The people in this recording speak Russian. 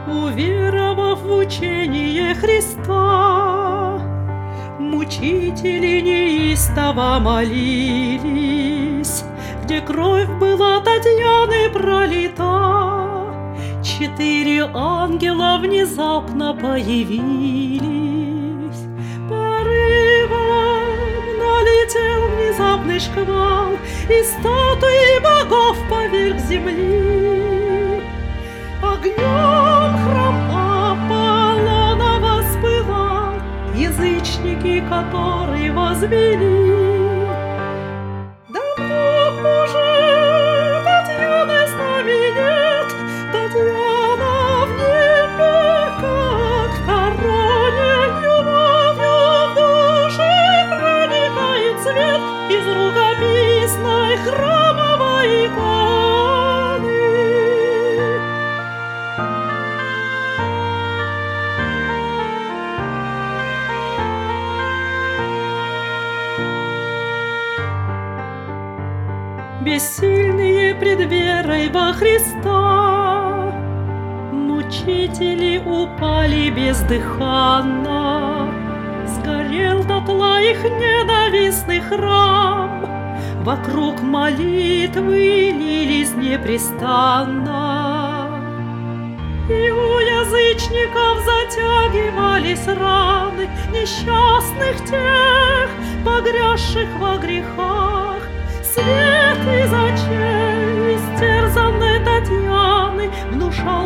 Уверовав в учение Христа, мучители неистово молились, где кровь была Татьяны пролита. 4 ангела внезапно появились. Порывом налетел внезапный шквал, и статуи богов поверх земли. Огнем храм Аполлона воспылал, язычники, которые возвели. Давно уже Татьяны с нами нет, Татьяна в небе, как короне, любовью в душе проникает свет из рукописной храмовой иконы. Бессильные пред верой во Христа, мучители упали бездыханно. Сгорел дотла их ненавистный храм, вокруг молитвы лились непрестанно. И у язычников затягивались раны несчастных тех, погрязших во грехах. Свет из очей истерзанной Татьяны внушал